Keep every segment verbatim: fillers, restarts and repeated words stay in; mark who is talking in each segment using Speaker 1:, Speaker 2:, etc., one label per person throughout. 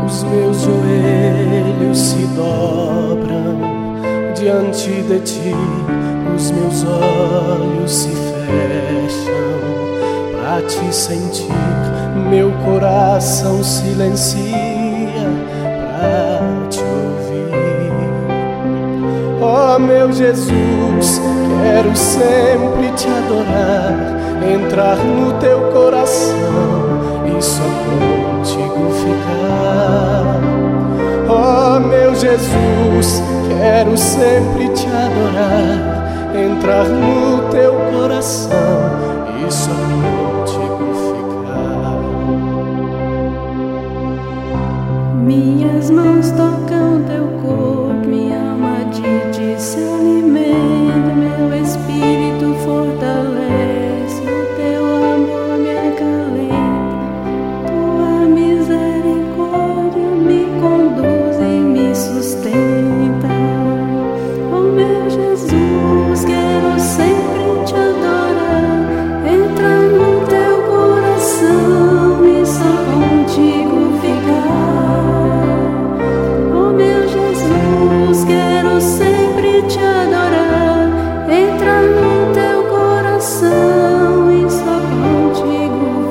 Speaker 1: Os meus joelhos se dobram diante de ti, os meus olhos se fecham pra te sentir, meu coração silencia pra te ouvir. Oh meu Jesus, quero sempre te adorar, entrar no teu coração e só contigo ficar. Oh meu Jesus, quero sempre te adorar, entrar no teu coração e só contigo ficar.
Speaker 2: Minhas mãos tocam teu corpo, minha alma de ti se alimenta, meu espírito fortalece, o teu amor me acalenta, tua misericórdia me conduz e me sustenta. Oh meu Jesus, quero sempre te adorar, entrar no teu coração e só contigo ficar. Oh meu Jesus, quero sempre te adorar, entrar no teu coração e só contigo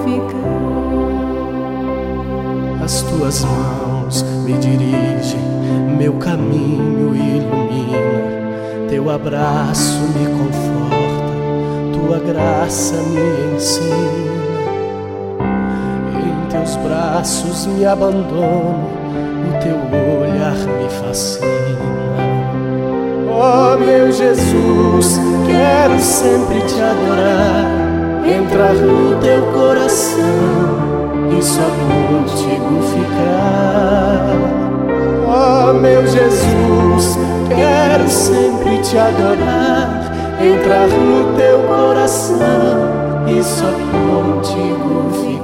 Speaker 2: ficar.
Speaker 1: As tuas mãos me dirigem, meu caminho ilumina, teu abraço me conforta, tua graça me ensina. Em teus braços me abandono, o teu olhar me fascina. Oh meu Jesus, quero sempre te adorar, entrar no teu coração e só contigo ficar. Oh meu Jesus, quero sempre te adorar, entrar no teu coração e só contigo ficar.